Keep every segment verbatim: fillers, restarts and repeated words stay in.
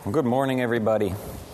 Good morning, everybody.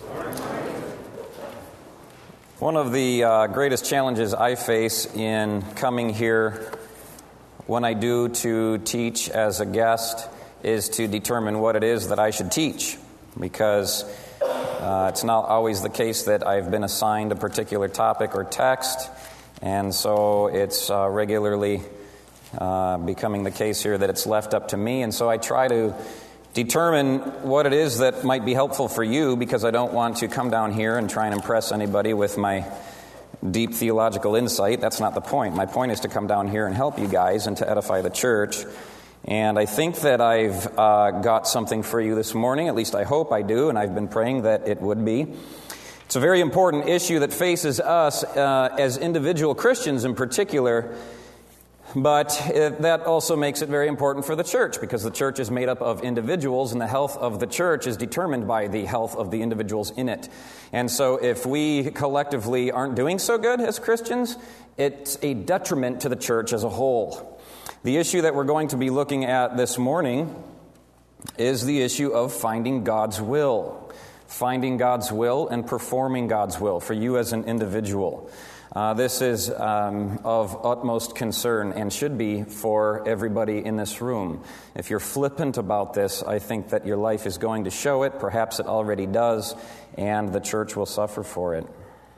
One of the uh, greatest challenges I face in coming here when I do to teach as a guest is to determine what it is that I should teach, because uh, it's not always the case that I've been assigned a particular topic or text, and so it's uh, regularly uh, becoming the case here that it's left up to me, and so I try to determine what it is that might be helpful for you, because I don't want to come down here and try and impress anybody with my deep theological insight. That's not the point. My point is to come down here and help you guys and to edify the church. And I think that I've uh, got something for you this morning. At least I hope I do, and I've been praying that it would be. It's a very important issue that faces us uh, as individual Christians in particular. But it, that also makes it very important for the church, because the church is made up of individuals, and the health of the church is determined by the health of the individuals in it. And so if we collectively aren't doing so good as Christians, it's a detriment to the church as a whole. The issue that we're going to be looking at this morning is the issue of finding God's will. Finding God's will and performing God's will for you as an individual. Uh, this is um, of utmost concern and should be for everybody in this room. If you're flippant about this, I think that your life is going to show it. Perhaps it already does, and the church will suffer for it.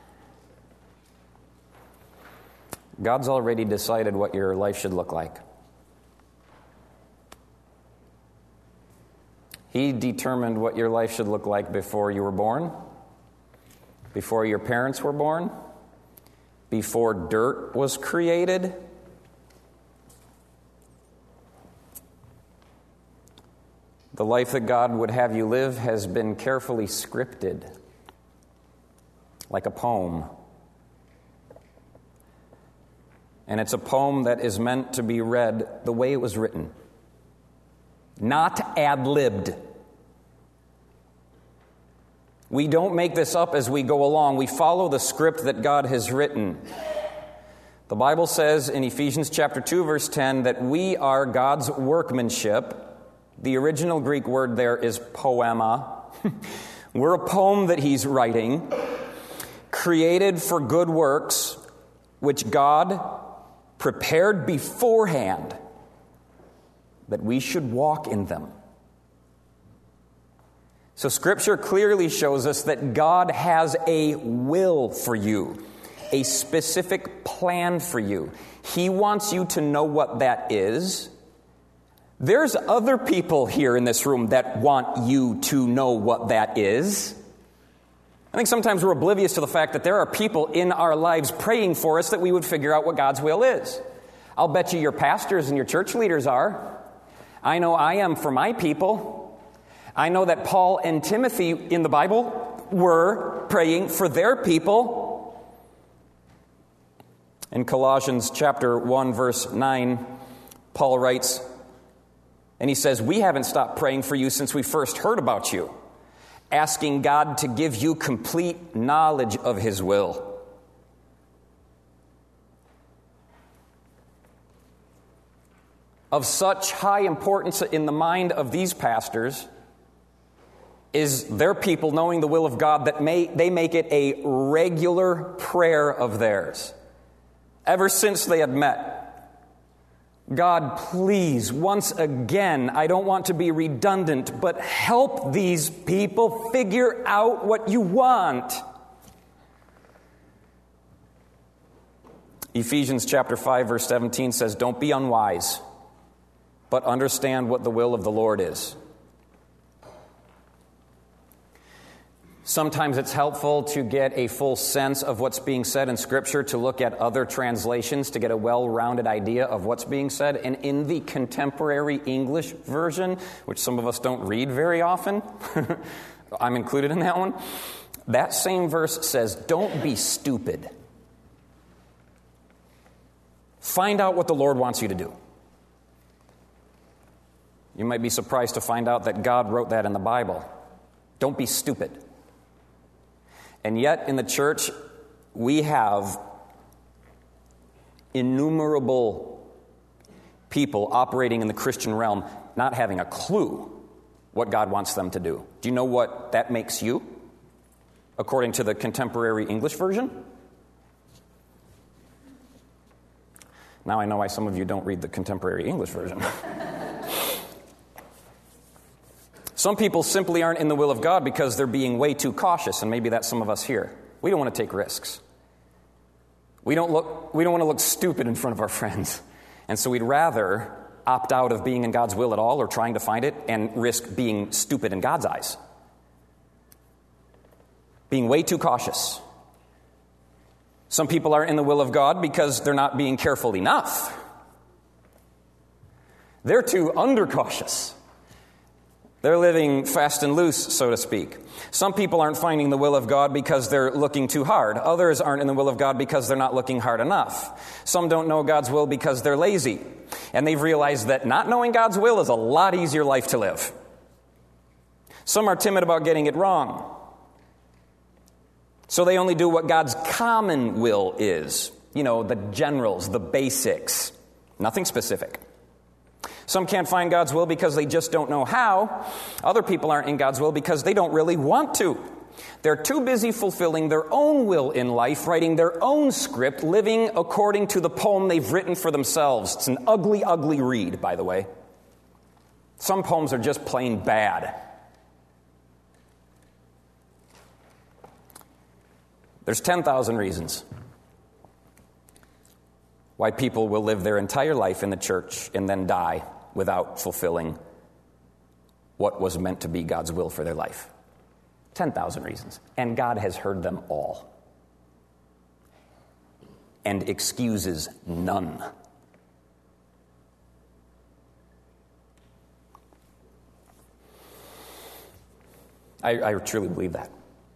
God's already decided what your life should look like. He determined what your life should look like before you were born, before your parents were born, before dirt was created. The life that God would have you live has been carefully scripted, like a poem. And it's a poem that is meant to be read the way it was written, not ad-libbed. We don't make this up as we go along. We follow the script that God has written. The Bible says in Ephesians chapter two, verse ten, that we are God's workmanship. The original Greek word there is poema. We're a poem that he's writing, created for good works, which God prepared beforehand that we should walk in them. So Scripture clearly shows us that God has a will for you, a specific plan for you. He wants you to know what that is. There's other people here in this room that want you to know what that is. I think sometimes we're oblivious to the fact that there are people in our lives praying for us that we would figure out what God's will is. I'll bet you your pastors and your church leaders are. I know I am for my people. I know that Paul and Timothy in the Bible were praying for their people. In Colossians chapter one, verse nine, Paul writes, and he says, "We haven't stopped praying for you since we first heard about you, asking God to give you complete knowledge of His will." Of such high importance in the mind of these pastors is their people knowing the will of God that may they make it a regular prayer of theirs. Ever since they had met, God, please, once again, I don't want to be redundant, but help these people figure out what you want. Ephesians chapter five, verse seventeen says, "Don't be unwise, but understand what the will of the Lord is." Sometimes it's helpful to get a full sense of what's being said in Scripture, to look at other translations to get a well-rounded idea of what's being said. And in the contemporary English version, which some of us don't read very often, I'm included in that one, that same verse says, "Don't be stupid. Find out what the Lord wants you to do." You might be surprised to find out that God wrote that in the Bible. Don't be stupid. And yet, in the church, we have innumerable people operating in the Christian realm not having a clue what God wants them to do. Do you know what that makes you, according to the contemporary English version? Now I know why some of you don't read the contemporary English version. Some people simply aren't in the will of God because they're being way too cautious, and maybe that's some of us here. We don't want to take risks. We don't look, we don't want to look stupid in front of our friends. And so we'd rather opt out of being in God's will at all or trying to find it and risk being stupid in God's eyes. Being way too cautious. Some people aren't in the will of God because they're not being careful enough. They're too undercautious. They're living fast and loose, so to speak. Some people aren't finding the will of God because they're looking too hard. Others aren't in the will of God because they're not looking hard enough. Some don't know God's will because they're lazy. And they've realized that not knowing God's will is a lot easier life to live. Some are timid about getting it wrong. So they only do what God's common will is. You know, the generals, the basics. Nothing specific. Some can't find God's will because they just don't know how. Other people aren't in God's will because they don't really want to. They're too busy fulfilling their own will in life, writing their own script, living according to the poem they've written for themselves. It's an ugly, ugly read, by the way. Some poems are just plain bad. There's ten thousand reasons why people will live their entire life in the church and then die without fulfilling what was meant to be God's will for their life. ten thousand reasons. And God has heard them all. And excuses none. I, I truly believe that.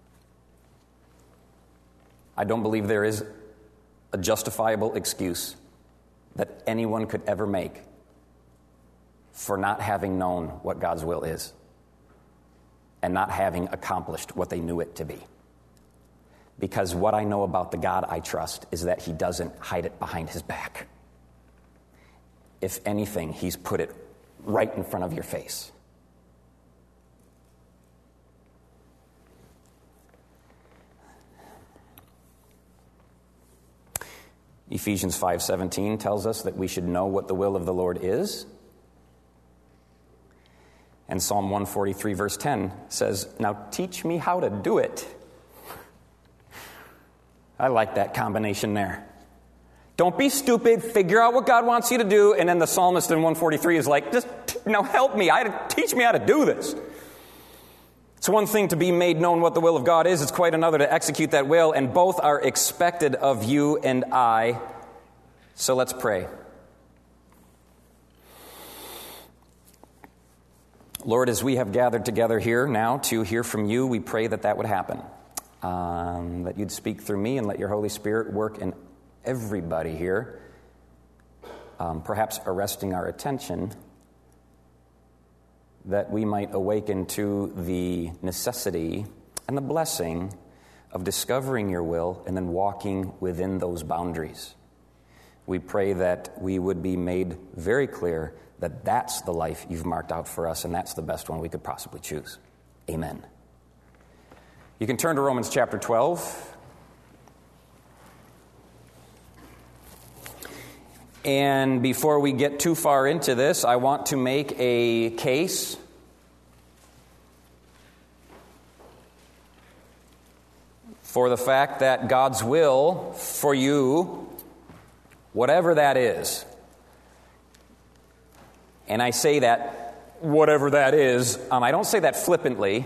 I don't believe there is a justifiable excuse that anyone could ever make for not having known what God's will is and not having accomplished what they knew it to be. Because what I know about the God I trust is that he doesn't hide it behind his back. If anything, he's put it right in front of your face. Ephesians five seventeen tells us that we should know what the will of the Lord is. And Psalm one forty-three verse ten says, "Now teach me how to do it." I like that combination there. Don't be stupid, figure out what God wants you to do, and then the psalmist in one forty-three is like, just now help me, I teach me how to do this. It's one thing to be made known what the will of God is. It's quite another to execute that will, and both are expected of you and I. So let's pray. Lord, as we have gathered together here now to hear from you, we pray that that would happen. Um, that you'd speak through me and let your Holy Spirit work in everybody here, um, perhaps arresting our attention, that we might awaken to the necessity and the blessing of discovering your will and then walking within those boundaries. We pray that we would be made very clear that that's the life you've marked out for us and that's the best one we could possibly choose. Amen. You can turn to Romans chapter twelve. And before we get too far into this, I want to make a case for the fact that God's will for you, whatever that is, and I say that, whatever that is, um, I don't say that flippantly,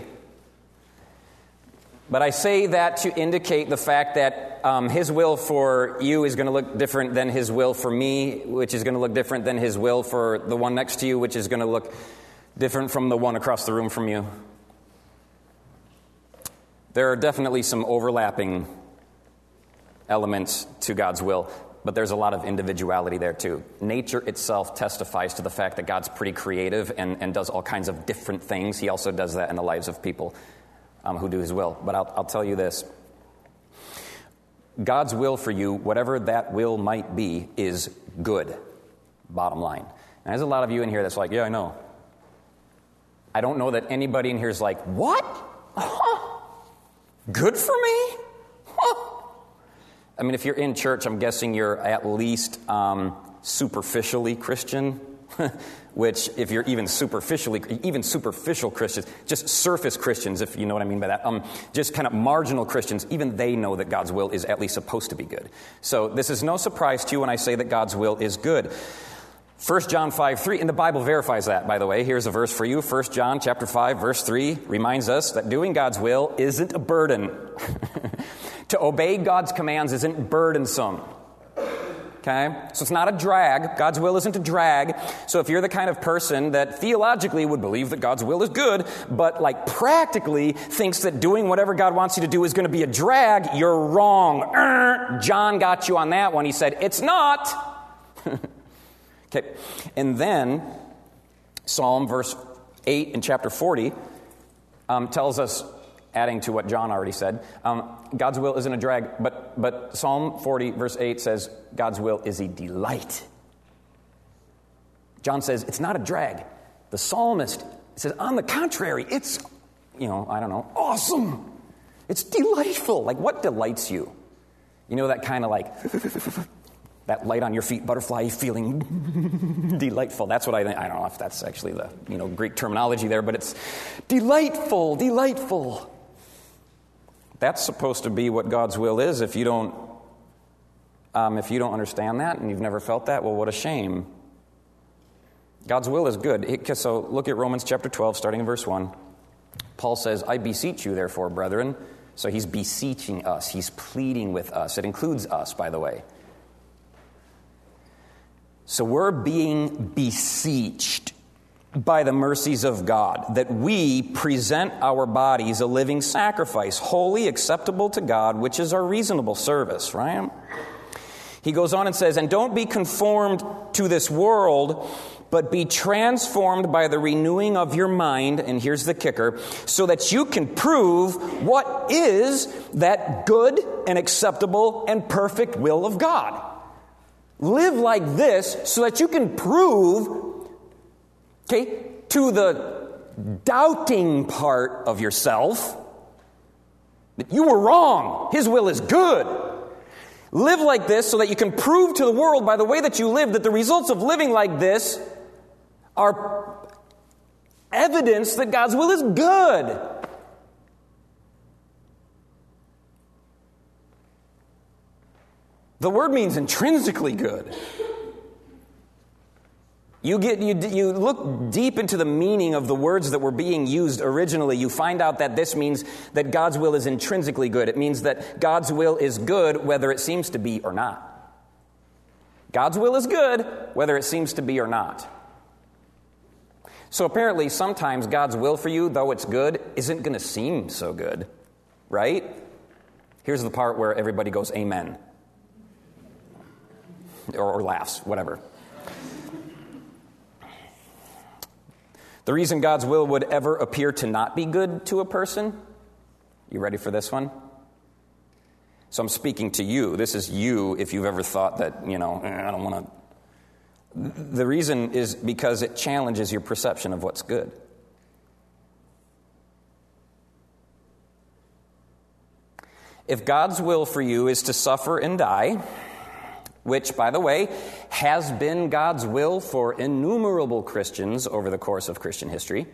but I say that to indicate the fact that um, his will for you is going to look different than his will for me, which is going to look different than his will for the one next to you, which is going to look different from the one across the room from you. There are definitely some overlapping elements to God's will, but there's a lot of individuality there too. Nature itself testifies to the fact that God's pretty creative and, and does all kinds of different things. He also does that in the lives of people Um, who do his will. But I'll, I'll tell you this. God's will for you, whatever that will might be, is good. Bottom line. And there's a lot of you in here that's like, yeah, I know. I don't know that anybody in here is like, what? Huh? Good for me? Huh? I mean, if you're in church, I'm guessing you're at least um, superficially Christian, which if you're even superficially, even superficial Christians, just surface Christians, if you know what I mean by that, um, just kind of marginal Christians, even they know that God's will is at least supposed to be good. So this is no surprise to you when I say that God's will is good. First John five three, and the Bible verifies that, by the way. Here's a verse for you. First John chapter five, verse three reminds us that doing God's will isn't a burden. To obey God's commands isn't burdensome. Okay? So it's not a drag. God's will isn't a drag. So if you're the kind of person that theologically would believe that God's will is good, but like practically thinks that doing whatever God wants you to do is going to be a drag, you're wrong. Er, John got you on that one. He said, it's not. Okay. And then Psalm verse eight in chapter forty um, tells us, adding to what John already said, um, God's will isn't a drag, but but Psalm forty, verse eight says, God's will is a delight. John says, it's not a drag. The psalmist says, on the contrary, it's, you know, I don't know, awesome. It's delightful. Like, what delights you? You know, that kind of like, that light on your feet, butterfly feeling delightful. That's what I think. I don't know if that's actually the, you know, Greek terminology there, but it's delightful, delightful. That's supposed to be what God's will is. If you don't, um, if you don't understand that and you've never felt that, well, what a shame. God's will is good. It, so look at Romans chapter twelve, starting in verse one. Paul says, I beseech you, therefore, brethren. So he's beseeching us. He's pleading with us. It includes us, by the way. So we're being beseeched by the mercies of God, that we present our bodies a living sacrifice, holy, acceptable to God, which is our reasonable service, right? He goes on and says, and don't be conformed to this world, but be transformed by the renewing of your mind, and here's the kicker, so that you can prove what is that good and acceptable and perfect will of God. Live like this so that you can prove, okay, to the doubting part of yourself that you were wrong. His will is good. Live like this so that you can prove to the world by the way that you live that the results of living like this are evidence that God's will is good. The word means intrinsically good. You get you you look deep into the meaning of the words that were being used originally. You find out that this means that God's will is intrinsically good. It means that God's will is good whether it seems to be or not. God's will is good whether it seems to be or not. So apparently sometimes God's will for you, though it's good, isn't going to seem so good, right? Here's the part where everybody goes, amen. Or, or laughs, whatever. The reason God's will would ever appear to not be good to a person, you ready for this one? So I'm speaking to you. This is you if you've ever thought that, you know, I don't want to. The reason is because it challenges your perception of what's good. If God's will for you is to suffer and die, which, by the way, has been God's will for innumerable Christians over the course of Christian history.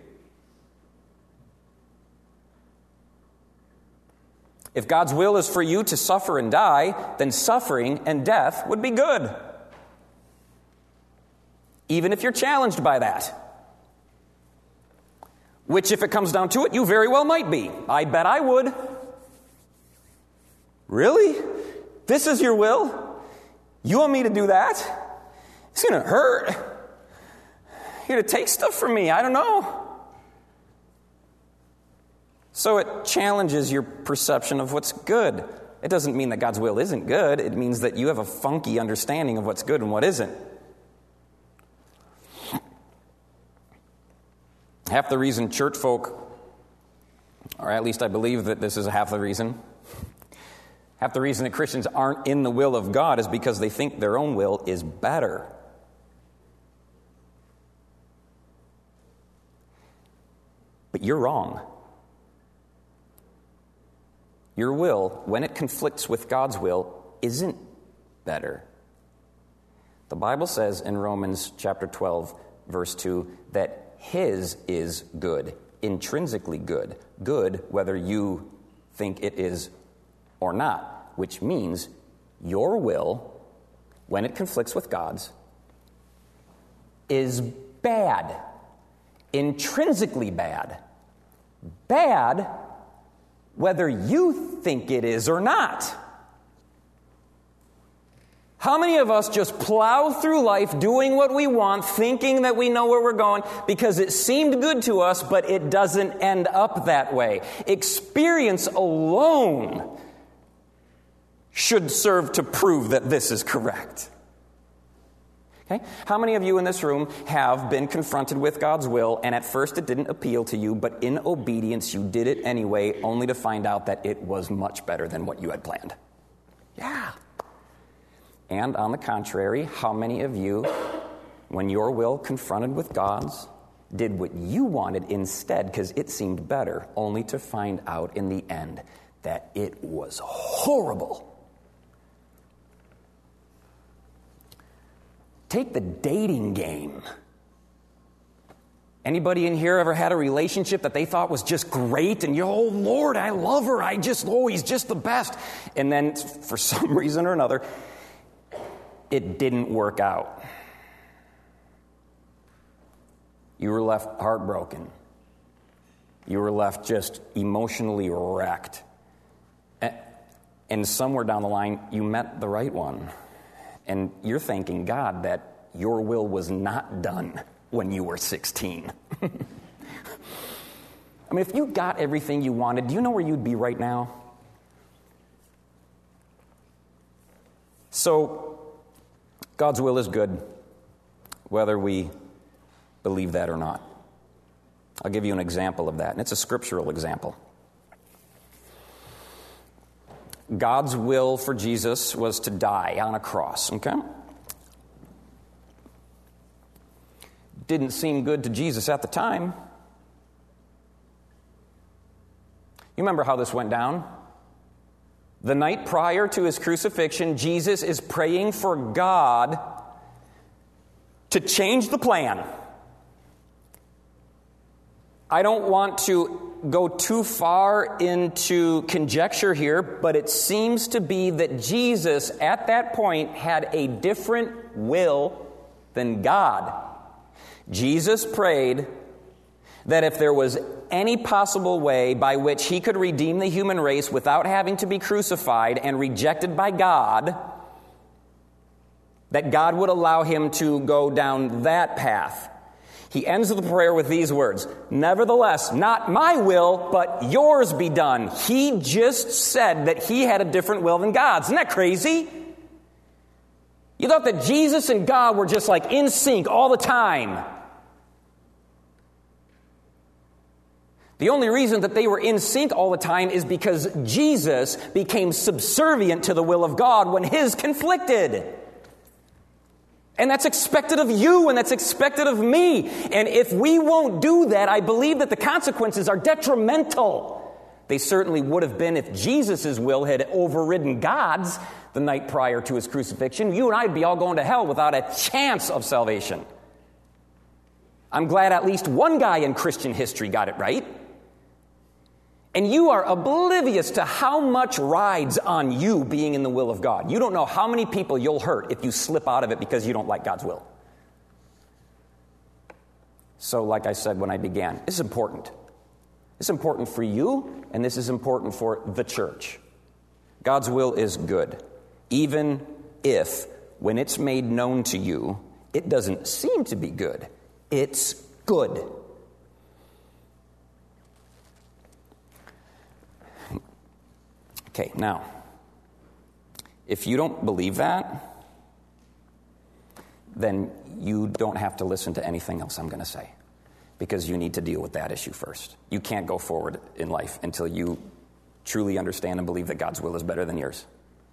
If God's will is for you to suffer and die, then suffering and death would be good. Even if you're challenged by that. Which, if it comes down to it, you very well might be. I bet I would. Really? This is your will? You want me to do that? It's going to hurt. You're going to take stuff from me. I don't know. So it challenges your perception of what's good. It doesn't mean that God's will isn't good. It means that you have a funky understanding of what's good and what isn't. Half the reason church folk, or at least I believe that this is half the reason, half the reason that Christians aren't in the will of God is because they think their own will is better. You're wrong. Your will, when it conflicts with God's will, isn't better. The Bible says in Romans chapter twelve, verse two, that His is good, intrinsically good, good whether you think it is or not, which means your will, when it conflicts with God's, is bad, intrinsically bad. Bad whether you think it is or not. How many of us just plow through life doing what we want, thinking that we know where we're going because it seemed good to us, but it doesn't end up that way? Experience alone should serve to prove that this is correct. Okay? How many of you in this room have been confronted with God's will, and at first it didn't appeal to you, but in obedience you did it anyway, only to find out that it was much better than what you had planned? Yeah. And on the contrary, how many of you, when your will confronted with God's, did what you wanted instead because it seemed better, only to find out in the end that it was horrible? Take the dating game. Anybody in here ever had a relationship that they thought was just great and you, oh Lord, I love her, I just, oh, he's just the best. And then for some reason or another, it didn't work out. You were left heartbroken. You were left just emotionally wrecked. And somewhere down the line, you met the right one. And you're thanking God that your will was not done when you were sixteen. I mean, if you got everything you wanted, do you know where you'd be right now? So, God's will is good, whether we believe that or not. I'll give you an example of that, and it's a scriptural example. God's will for Jesus was to die on a cross, okay? Didn't seem good to Jesus at the time. You remember how this went down? The night prior to his crucifixion, Jesus is praying for God to change the plan. I don't want to go too far into conjecture here, but it seems to be that Jesus at that point had a different will than God. Jesus prayed that if there was any possible way by which he could redeem the human race without having to be crucified and rejected by God, that God would allow him to go down that path. He ends the prayer with these words, "Nevertheless, not my will, but yours be done." He just said that he had a different will than God's. Isn't that crazy? You thought that Jesus and God were just like in sync all the time. The only reason that they were in sync all the time is because Jesus became subservient to the will of God when his conflicted. And that's expected of you, and that's expected of me. And if we won't do that, I believe that the consequences are detrimental. They certainly would have been if Jesus' will had overridden God's the night prior to his crucifixion. You and I would be all going to hell without a chance of salvation. I'm glad at least one guy in Christian history got it right. And you are oblivious to how much rides on you being in the will of God. You don't know how many people you'll hurt if you slip out of it because you don't like God's will. So, like I said when I began, this is important. This is important for you, and this is important for the church. God's will is good, even if, when it's made known to you, it doesn't seem to be good. It's good. Okay, now, if you don't believe that, then you don't have to listen to anything else I'm going to say, because you need to deal with that issue first. You can't go forward in life until you truly understand and believe that God's will is better than yours.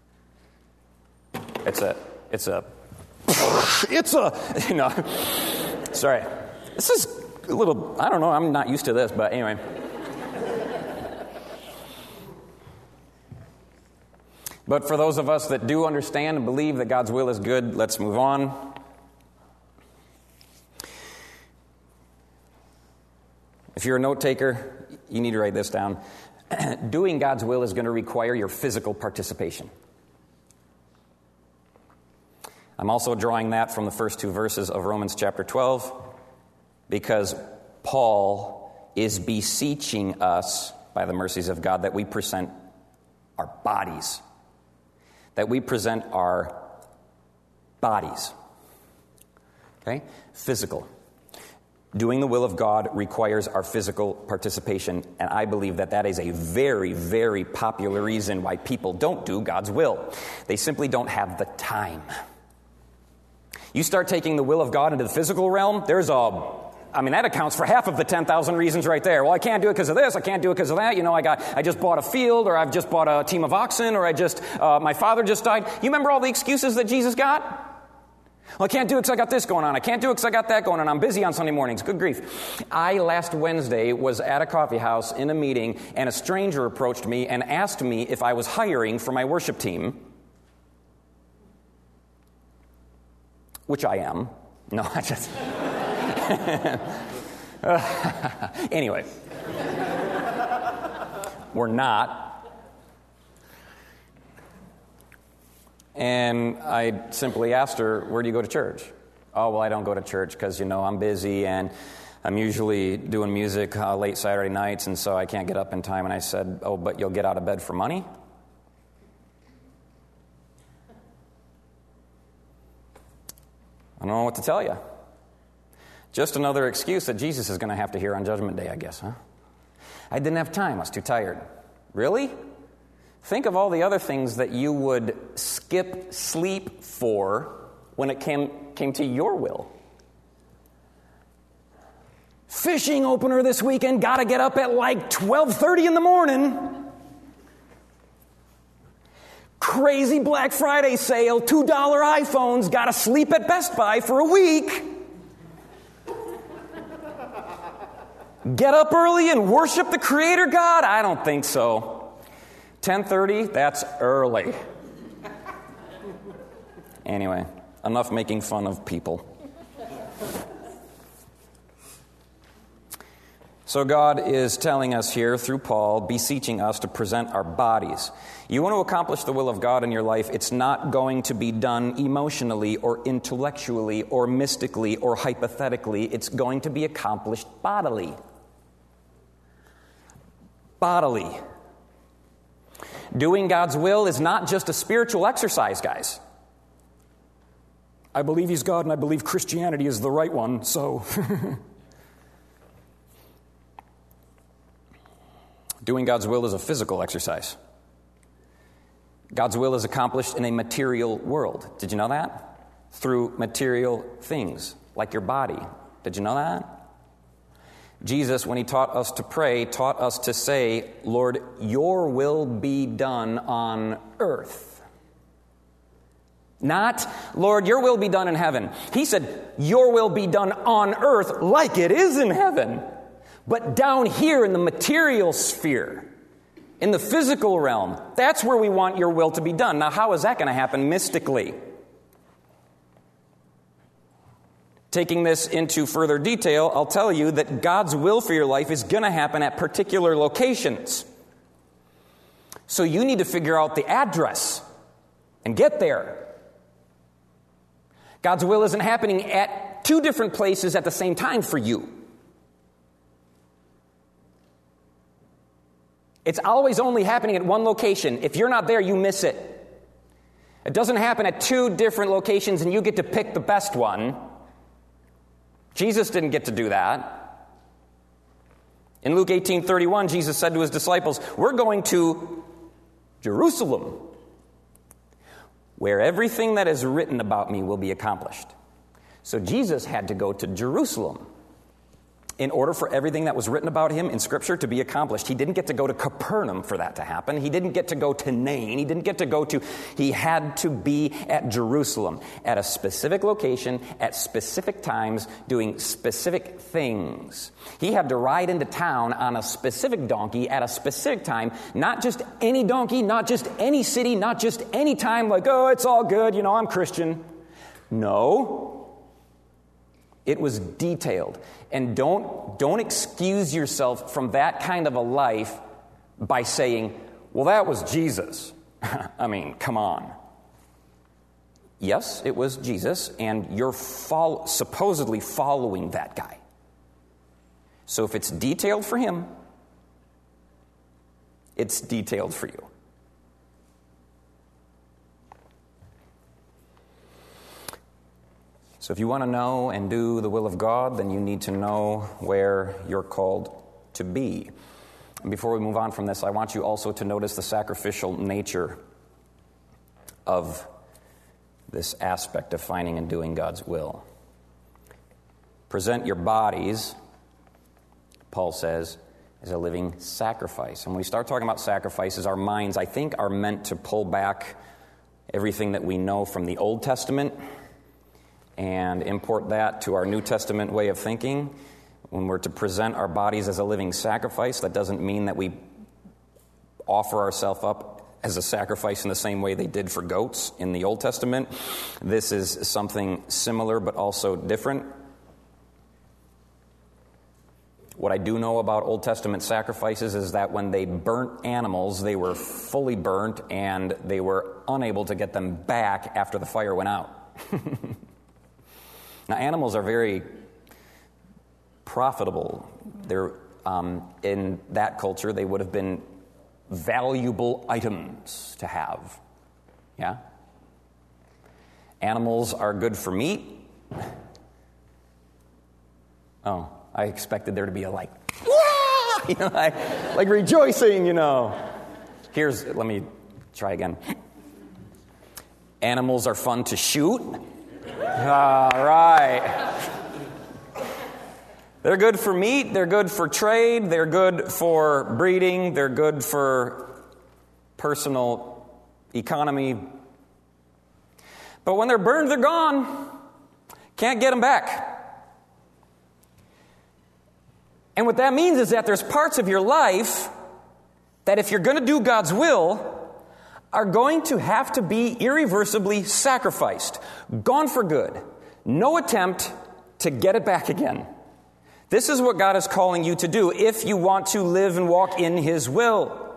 It's a, it's a, it's a, you know, sorry. This is, a little, I don't know, I'm not used to this, but anyway. But for those of us that do understand and believe that God's will is good, let's move on. If you're a note taker, you need to write this down. Doing God's will is going to require your physical participation. I'm also drawing that from the first two verses of Romans chapter twelve, because Paul is beseeching us, by the mercies of God, that we present our bodies. That we present our bodies. Okay? Physical. Doing the will of God requires our physical participation, and I believe that that is a very, very popular reason why people don't do God's will. They simply don't have the time. You start taking the will of God into the physical realm, there's a, I mean, that accounts for half of the ten thousand reasons right there. Well, I can't do it because of this, I can't do it because of that. You know, I got, I just bought a field, or I've just bought a team of oxen, or I just, uh, my father just died. You remember all the excuses that Jesus got? Well, I can't do it because I got this going on. I can't do it because I got that going on. I'm busy on Sunday mornings. Good grief. I, last Wednesday, was at a coffee house in a meeting, and a stranger approached me and asked me if I was hiring for my worship team, which I am. No, I just... uh, anyway. We're not. And I simply asked her, where do you go to church? Oh, well, I don't go to church because, you know, I'm busy and I'm usually doing music uh, late Saturday nights, and so I can't get up in time. And I said, oh, but you'll get out of bed for money? I don't know what to tell you. Just another excuse that Jesus is going to have to hear on Judgment Day, I guess, huh? I didn't have time. I was too tired. Really? Think of all the other things that you would skip sleep for when it came, came to your will. Fishing opener this weekend, got to get up at like twelve thirty in the morning. Crazy Black Friday sale, two dollar iPhones, got to sleep at Best Buy for a week. Get up early and worship the Creator God? I don't think so. ten thirty, that's early. Anyway, enough making fun of people. So God is telling us here through Paul, beseeching us to present our bodies. You want to accomplish the will of God in your life, it's not going to be done emotionally or intellectually or mystically or hypothetically. It's going to be accomplished bodily. Bodily. Doing God's will is not just a spiritual exercise, guys. I believe He's God and I believe Christianity is the right one, so... Doing God's will is a physical exercise. God's will is accomplished in a material world. Did you know that? Through material things, like your body. Did you know that? Jesus, when He taught us to pray, taught us to say, Lord, your will be done on earth. Not, Lord, your will be done in heaven. He said, your will be done on earth like it is in heaven. But down here in the material sphere, in the physical realm, that's where we want your will to be done. Now, how is that going to happen mystically? Taking this into further detail, I'll tell you that God's will for your life is going to happen at particular locations. So you need to figure out the address and get there. God's will isn't happening at two different places at the same time for you. It's always only happening at one location. If you're not there, you miss it. It doesn't happen at two different locations and you get to pick the best one. Jesus didn't get to do that. In Luke eighteen thirty-one, Jesus said to His disciples, we're going to Jerusalem, where everything that is written about me will be accomplished. So Jesus had to go to Jerusalem. in order for everything that was written about him in Scripture to be accomplished. He didn't get to go to Capernaum for that to happen. He didn't get to go to Nain. He didn't get to go to, he had to be at Jerusalem, at a specific location, at specific times, doing specific things. He had to ride into town on a specific donkey at a specific time, not just any donkey, not just any city, not just any time, like, oh, it's all good, you know, I'm Christian. No. It was detailed. And don't, don't excuse yourself from that kind of a life by saying, well, that was Jesus. I mean, come on. Yes, it was Jesus, and you're follow, supposedly following that guy. So if it's detailed for him, it's detailed for you. So if you want to know and do the will of God, then you need to know where you're called to be. And before we move on from this, I want you also to notice the sacrificial nature of this aspect of finding and doing God's will. Present your bodies, Paul says, as a living sacrifice. And when we start talking about sacrifices, our minds, I think, are meant to pull back everything that we know from the Old Testament and import that to our New Testament way of thinking. When we're to present our bodies as a living sacrifice, that doesn't mean that we offer ourselves up as a sacrifice in the same way they did for goats in the Old Testament. This is something similar but also different. What I do know about Old Testament sacrifices is that when they burnt animals, they were fully burnt and they were unable to get them back after the fire went out. Now, animals are very profitable. They're, um, in that culture, they would have been valuable items to have. Yeah? Animals are good for meat. Oh, I expected there to be a like, you know, like, like rejoicing, you know. Here's, let me try again. Animals are fun to shoot. All right. They're good for meat, they're good for trade, they're good for breeding, they're good for personal economy. But when they're burned, they're gone. Can't get them back. And what that means is that there's parts of your life that if you're going to do God's will, are going to have to be irreversibly sacrificed, gone for good. No attempt to get it back again. This is what God is calling you to do if you want to live and walk in His will.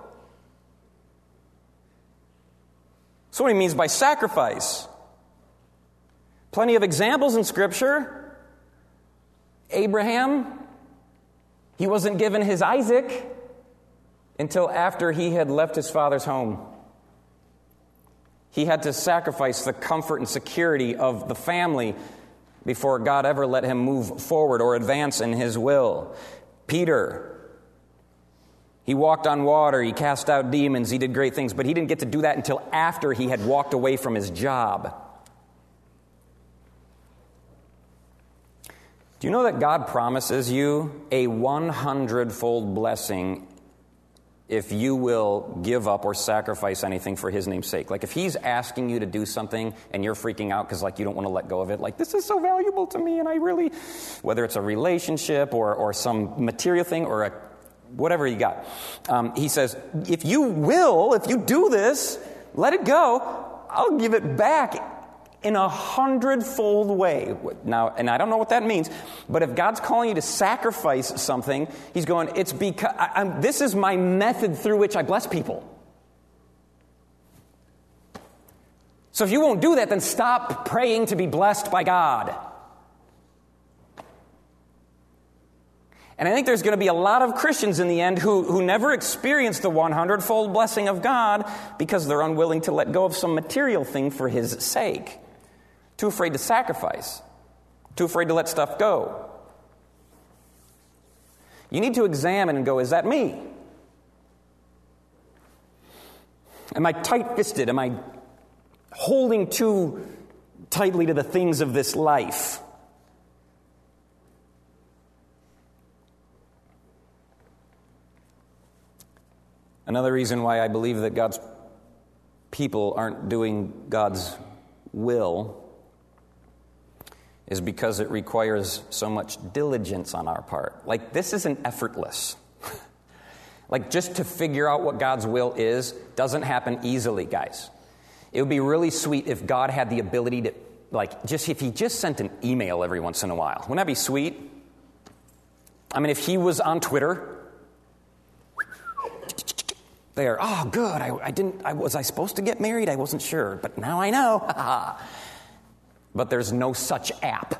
That's what He means by sacrifice. Plenty of examples in Scripture. Abraham, he wasn't given his Isaac until after he had left his father's home. He had to sacrifice the comfort and security of the family before God ever let him move forward or advance in His will. Peter, he walked on water, he cast out demons, he did great things, but he didn't get to do that until after he had walked away from his job. Do you know that God promises you a hundred-fold blessing if you will give up or sacrifice anything for His name's sake? Like if He's asking you to do something and you're freaking out because like you don't want to let go of it, like this is so valuable to me and I really, whether it's a relationship or, or some material thing or a whatever you got. Um, he says, if you will, if you do this, let it go, I'll give it back in a hundredfold way. Now, and I don't know what that means, but if God's calling you to sacrifice something, He's going, it's because I, I'm, this is my method through which I bless people. So if you won't do that, then stop praying to be blessed by God. And I think there's going to be a lot of Christians in the end who, who never experience the hundred-fold blessing of God because they're unwilling to let go of some material thing for His sake. Too afraid to sacrifice. Too afraid to let stuff go. You need to examine and go, is that me? Am I tight-fisted? Am I holding too tightly to the things of this life? Another reason why I believe that God's people aren't doing God's will is because it requires so much diligence on our part. Like, this isn't effortless. Like, just to figure out what God's will is doesn't happen easily, guys. It would be really sweet if God had the ability to, like, just if he just sent an email every once in a while. Wouldn't that be sweet? I mean, if he was on Twitter, there, oh, good, I, I didn't, I, was I supposed to get married? I wasn't sure, but now I know. But there's no such app.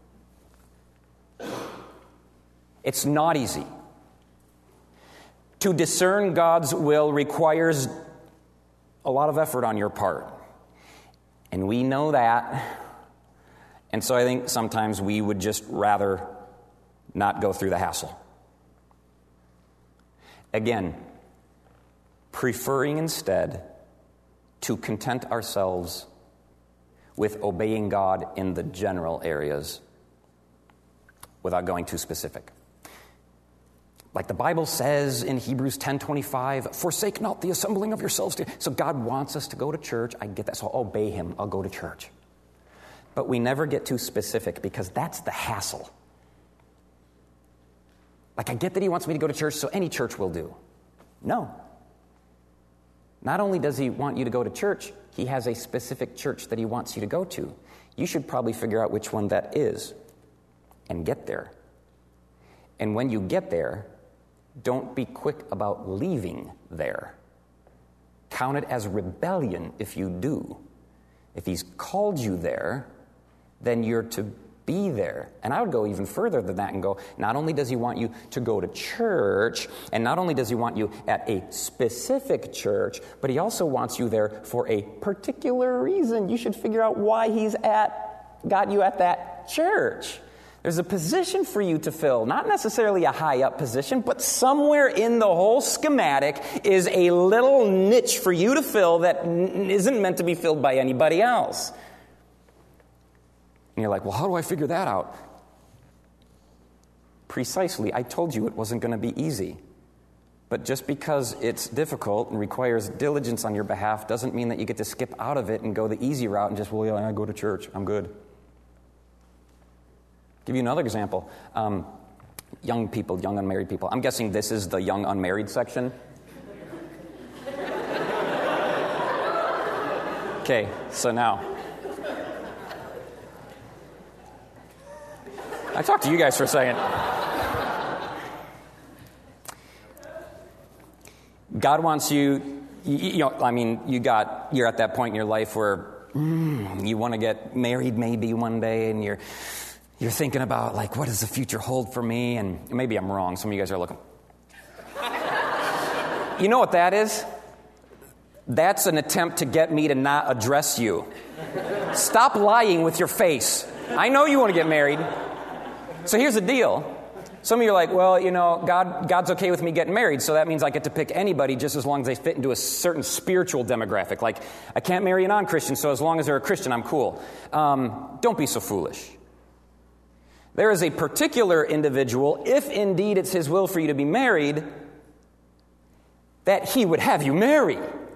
It's not easy. To discern God's will requires a lot of effort on your part. And we know that. And so I think sometimes we would just rather not go through the hassle. Again, preferring instead to content ourselves with obeying God in the general areas without going too specific. Like the Bible says in Hebrews ten twenty-five, forsake not the assembling of yourselves. To... So God wants us to go to church. I get that. So I'll obey him. I'll go to church. But we never get too specific because that's the hassle. Like, I get that he wants me to go to church, so any church will do. No. Not only does he want you to go to church, he has a specific church that he wants you to go to. You should probably figure out which one that is and get there. And when you get there, don't be quick about leaving there. Count it as rebellion if you do. If he's called you there, then you're to be there. And I would go even further than that and go, not only does he want you to go to church, and not only does he want you at a specific church, but he also wants you there for a particular reason. You should figure out why he's at, got you at that church. There's a position for you to fill, not necessarily a high-up position, but somewhere in the whole schematic is a little niche for you to fill that n- isn't meant to be filled by anybody else. And you're like, well, how do I figure that out? Precisely, I told you it wasn't going to be easy. But just because it's difficult and requires diligence on your behalf doesn't mean that you get to skip out of it and go the easy route and just, well, yeah, I go to church, I'm good. Give you another example. Um, young people, young unmarried people. I'm guessing this is the young unmarried section. Okay, so now. I talked to you guys for a second. God wants you, you, you know, I mean, you got, you're at that point in your life where mm, you want to get married maybe one day, and you're You're thinking about, like, what does the future hold for me? And maybe I'm wrong. Some of you guys are looking. You know what that is? That's an attempt to get me to not address you. Stop lying with your face. I know you want to get married. So here's the deal. Some of you are like, well, you know, God, God's okay with me getting married, so that means I get to pick anybody just as long as they fit into a certain spiritual demographic. Like, I can't marry a non-Christian, so as long as they're a Christian, I'm cool. Um, don't be so foolish. There is a particular individual, if indeed it's his will for you to be married, that he would have you marry.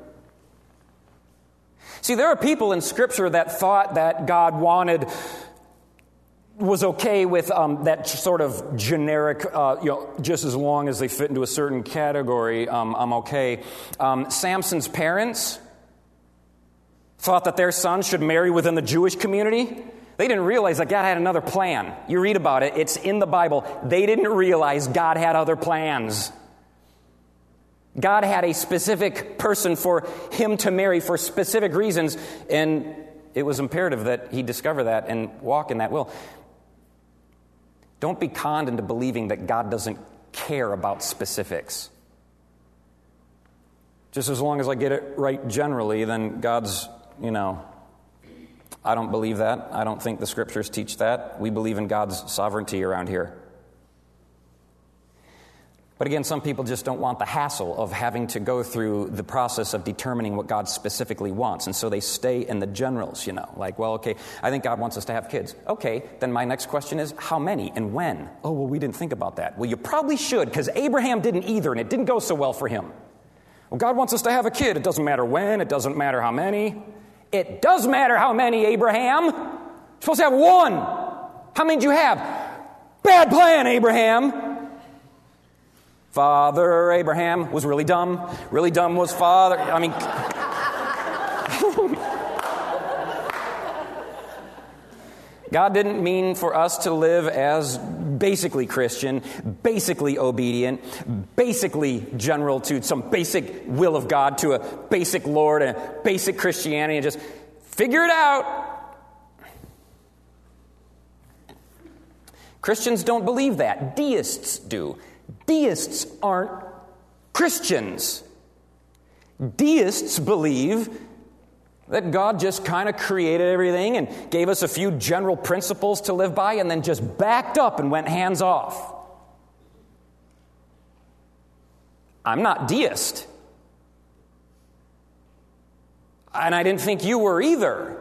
See, there are people in Scripture that thought that God wanted, was okay with um, that sort of generic, uh, you know, just as long as they fit into a certain category, um, I'm okay. Um, Samson's parents thought that their son should marry within the Jewish community. They didn't realize that God had another plan. You read about it. It's in the Bible. They didn't realize God had other plans. God had a specific person for him to marry for specific reasons, and it was imperative that he discover that and walk in that will. Don't be conned into believing that God doesn't care about specifics. Just as long as I get it right generally, then God's, you know... I don't believe that. I don't think the Scriptures teach that. We believe in God's sovereignty around here. But again, some people just don't want the hassle of having to go through the process of determining what God specifically wants. And so they stay in the generals, you know, like, well, okay, I think God wants us to have kids. Okay, then my next question is, how many and when? Oh, well, we didn't think about that. Well, you probably should, because Abraham didn't either, and it didn't go so well for him. Well, God wants us to have a kid. It doesn't matter when. It doesn't matter how many. It does matter how many, Abraham. You're supposed to have one. How many did you have? Bad plan, Abraham. Father Abraham was really dumb. Really dumb was father. I mean... God didn't mean for us to live as basically Christian, basically obedient, basically general to some basic will of God, to a basic Lord and a basic Christianity, and just figure it out. Christians don't believe that. Deists do. Deists aren't Christians. Deists believe that God just kind of created everything and gave us a few general principles to live by and then just backed up and went hands off. I'm not deist. And I didn't think you were either.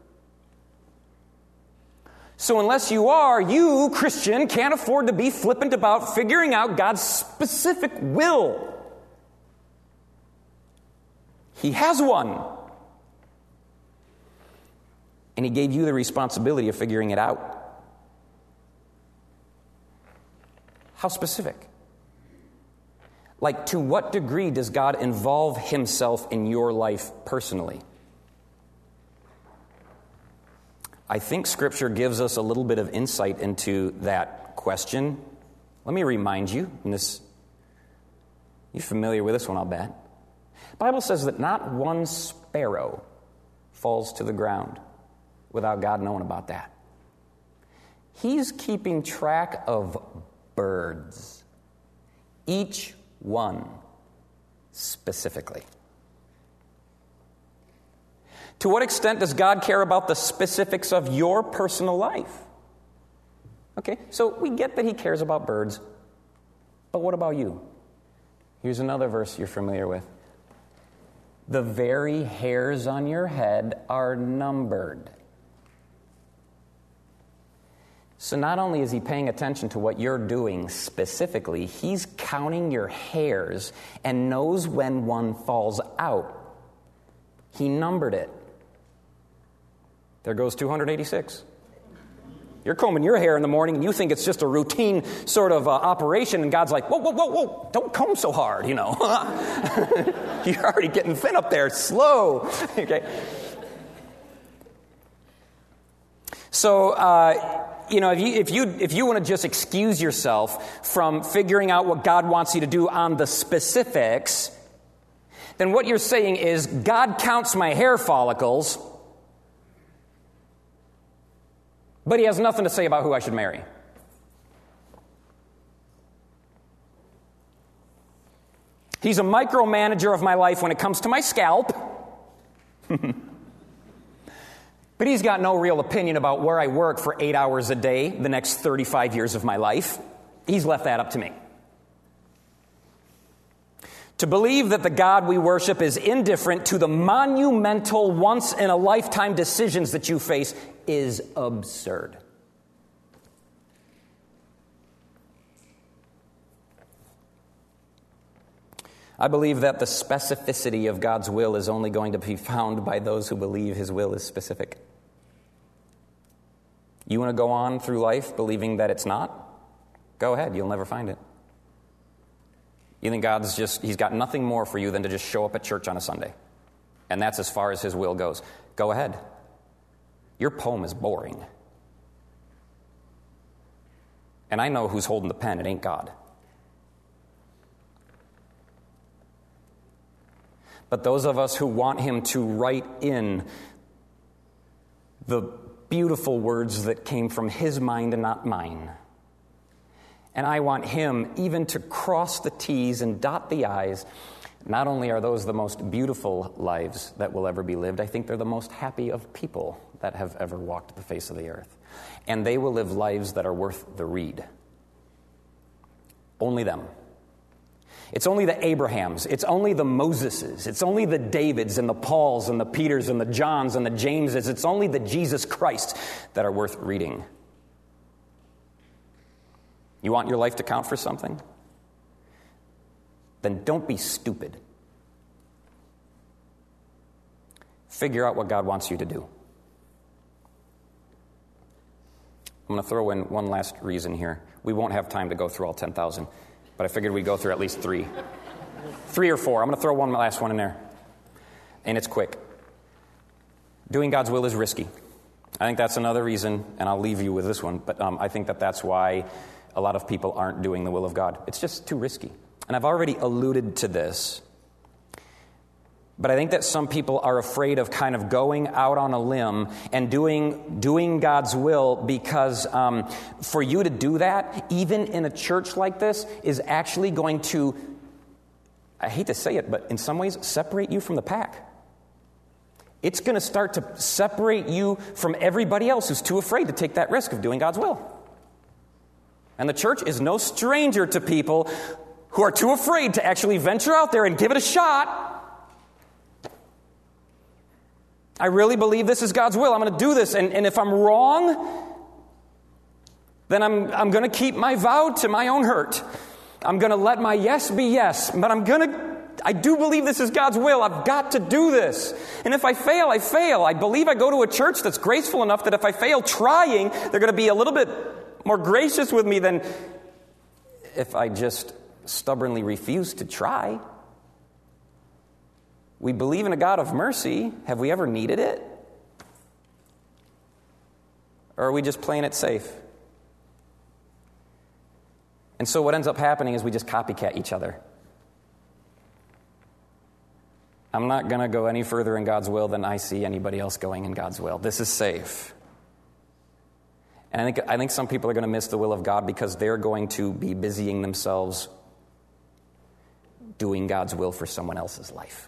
So unless you are, you, Christian, can't afford to be flippant about figuring out God's specific will. He has one. And He gave you the responsibility of figuring it out. How specific? Like, to what degree does God involve Himself in your life personally? I think Scripture gives us a little bit of insight into that question. Let me remind you, and this, you're familiar with this one, I'll bet. The Bible says that not one sparrow falls to the ground without God knowing about that. He's keeping track of birds, each one specifically. To what extent does God care about the specifics of your personal life? Okay, so we get that He cares about birds, but what about you? Here's another verse you're familiar with. The very hairs on your head are numbered. So not only is He paying attention to what you're doing specifically, He's counting your hairs and knows when one falls out. He numbered it. There goes two hundred eighty-six. You're combing your hair in the morning and you think it's just a routine sort of uh, operation, and God's like, whoa, whoa, whoa, whoa, don't comb so hard, you know. You're already getting thin up there. Slow. Okay. So, uh, you know, if you if you if you want to just excuse yourself from figuring out what God wants you to do on the specifics, then what you're saying is, God counts my hair follicles, but He has nothing to say about who I should marry. He's a micromanager of my life when it comes to my scalp. But He's got no real opinion about where I work for eight hours a day the next thirty-five years of my life. He's left that up to me. To believe that the God we worship is indifferent to the monumental, once-in-a-lifetime decisions that you face is absurd. I believe that the specificity of God's will is only going to be found by those who believe His will is specific. You want to go on through life believing that it's not? Go ahead, you'll never find it. You think God's just, He's got nothing more for you than to just show up at church on a Sunday. And that's as far as His will goes. Go ahead. Your poem is boring. And I know who's holding the pen. It ain't God. But those of us who want Him to write in the beautiful words that came from His mind and not mine. And I want Him even to cross the T's and dot the I's. Not only are those the most beautiful lives that will ever be lived, I think they're the most happy of people that have ever walked the face of the earth. And they will live lives that are worth the read. Only them. It's only the Abrahams, it's only the Moseses, it's only the Davids and the Pauls and the Peters and the Johns and the Jameses, it's only the Jesus Christ that are worth reading. You want your life to count for something? Then don't be stupid. Figure out what God wants you to do. I'm going to throw in one last reason here. We won't have time to go through all ten thousand, but I figured we'd go through at least three. Three or four. I'm going to throw one last one in there. And it's quick. Doing God's will is risky. I think that's another reason, and I'll leave you with this one, but um, I think that that's why a lot of people aren't doing the will of God. It's just too risky. And I've already alluded to this. But I think that some people are afraid of kind of going out on a limb and doing doing God's will because um, for you to do that, even in a church like this, is actually going to, I hate to say it, but in some ways, separate you from the pack. It's going to start to separate you from everybody else who's too afraid to take that risk of doing God's will. And the church is no stranger to people who are too afraid to actually venture out there and give it a shot. I really believe this is God's will. I'm going to do this. And, and if I'm wrong, then I'm, I'm going to keep my vow to my own hurt. I'm going to let my yes be yes. But I'm going to, I do believe this is God's will. I've got to do this. And if I fail, I fail. I believe I go to a church that's graceful enough that if I fail trying, they're going to be a little bit more gracious with me than if I just stubbornly refuse to try. We believe in a God of mercy. Have we ever needed it? Or are we just playing it safe? And so what ends up happening is we just copycat each other. I'm not going to go any further in God's will than I see anybody else going in God's will. This is safe. And I think, I think some people are going to miss the will of God because they're going to be busying themselves doing God's will for someone else's life.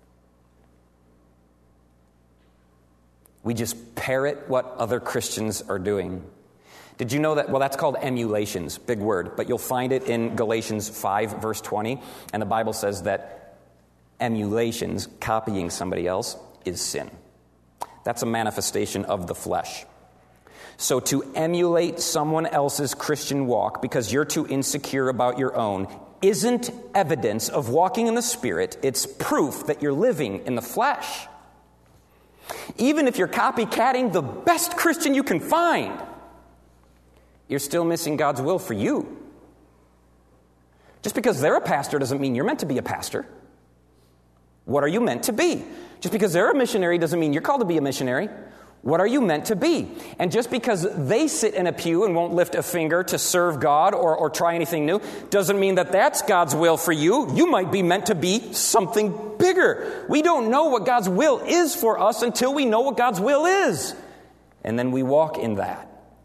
We just parrot what other Christians are doing. Did you know that? Well, that's called emulations, big word. But you'll find it in Galatians five, verse twenty. And the Bible says that emulations, copying somebody else, is sin. That's a manifestation of the flesh. So to emulate someone else's Christian walk because you're too insecure about your own isn't evidence of walking in the Spirit. It's proof that you're living in the flesh. Even if you're copycatting the best Christian you can find, you're still missing God's will for you. Just because they're a pastor doesn't mean you're meant to be a pastor. What are you meant to be? Just because they're a missionary doesn't mean you're called to be a missionary. What are you meant to be? And just because they sit in a pew and won't lift a finger to serve God or, or try anything new doesn't mean that that's God's will for you. You might be meant to be something bigger. We don't know what God's will is for us until we know what God's will is. And then we walk in that.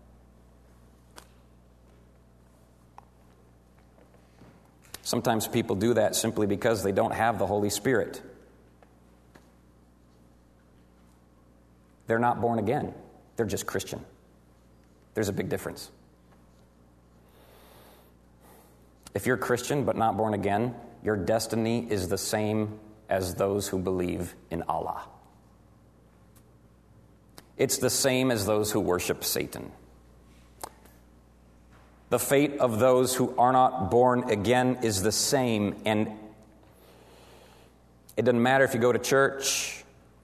Sometimes people do that simply because they don't have the Holy Spirit. They're not born again. They're just Christian. There's a big difference. If you're Christian but not born again, your destiny is the same as those who believe in Allah. It's the same as those who worship Satan. The fate of those who are not born again is the same, and it doesn't matter if you go to church.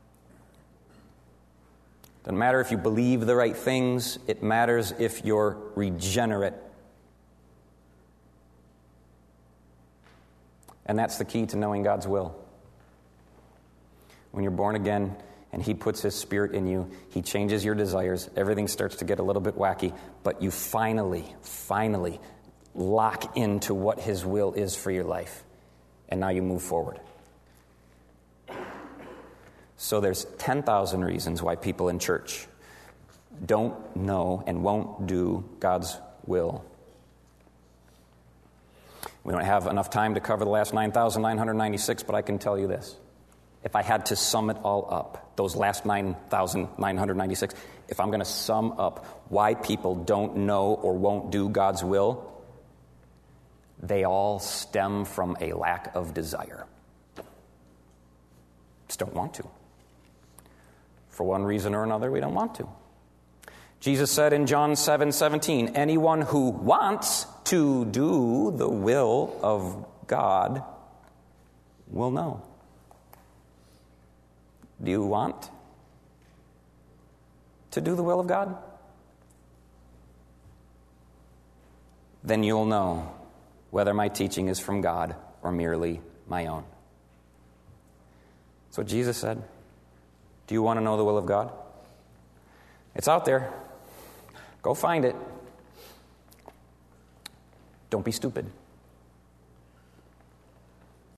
Doesn't matter if you believe the right things. It matters if you're regenerate. And that's the key to knowing God's will. When you're born again and He puts His Spirit in you, He changes your desires. Everything starts to get a little bit wacky, but you finally, finally lock into what His will is for your life. And now you move forward. So there's ten thousand reasons why people in church don't know and won't do God's will. We don't have enough time to cover the last nine thousand nine hundred ninety-six, but I can tell you this. If I had to sum it all up, those last nine thousand nine hundred ninety-six, if I'm going to sum up why people don't know or won't do God's will, they all stem from a lack of desire. Just don't want to. For one reason or another, we don't want to. Jesus said in John seven seventeen, anyone who wants to do the will of God will know. Do you want to do the will of God? Then you'll know whether my teaching is from God or merely my own. That's what Jesus said. Do you want to know the will of God? It's out there. Go find it. Don't be stupid.